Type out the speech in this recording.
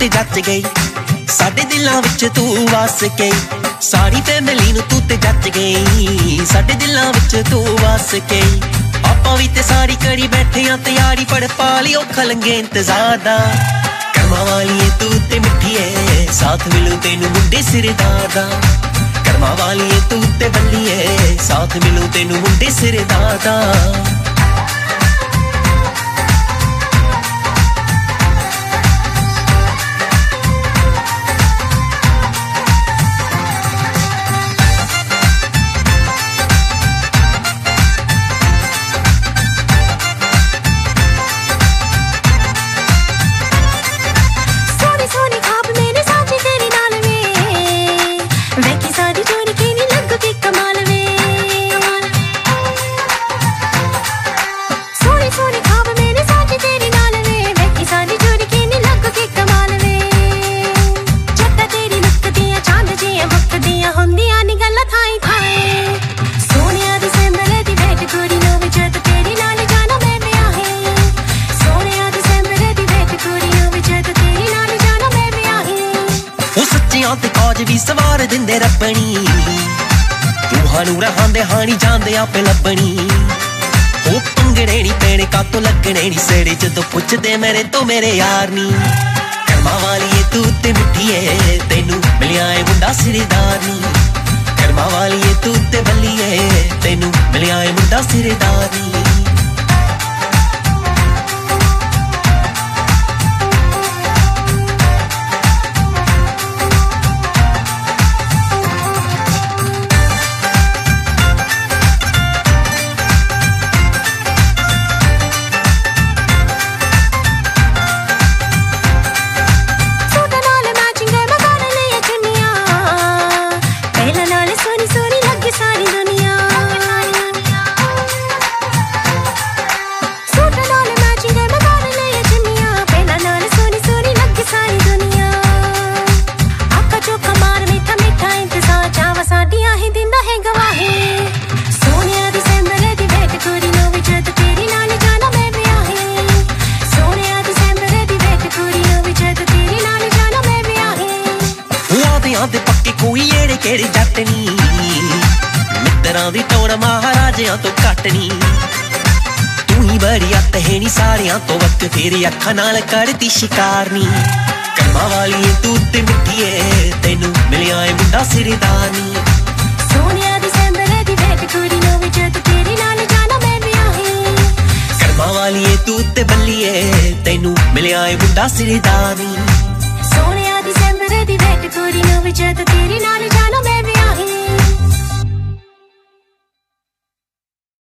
ते जच गई, साडे दिलां विच तू वस गई। सारी फैमिली नूं तू ते जच गई, साडे दिलां विच तू वस गई। आपां वी ते सारी करी बैठे आ तैयारी, पड़ पा लियो खलंगे इंतजार दा। कर्मां वालीए तू ते मिठीए, साथ मिलू तेनू मुंडे सिरदार दा। कर्मां वालीए तू ते बल्लीए, साथ मिलू तेनू मुंडे सिरदार दा। ते काज भी सवार दिंदे रब्बनी, रूहां रहांदे हानी जांदे आपे लब्बनी। ओ पंगड़े नी पैणे कातों लगने नी सेड़े, जदों पुछदे मेरे तो मेरे यार नी। कर्मां वालीए तू ते मिठीए, तेनू मिलिया ए मुंडा सिरदार नी। कर्मां वालीए तू ते बल्लीए, तेनू मिलिया ए मुंडा सिरदार नी। दे पक्के कोई एड़े केड़े जट नी, मित्तरां दी टोर महाराजियां तो घट नी। तू ही बड़ी अत है नी सारियां तो वक्त, तेरी अखां नाल करदी शिकार नी। कर्मां वालीए तू ते मिठीए, तेनू मिलिया ए मुंडा सिरदार नी। सोनिया दिसंबर दी वेट कुड़ी नो विच तेरे नाल जाना मैं ब्याहे। कर्मां वालीए तू ते बल्लीए, तेनू मिलिया ए मुंडा सिरदार नी। सोनिया दिसंबर दी वेट कुड़ी नो विच तेरे नाल जाना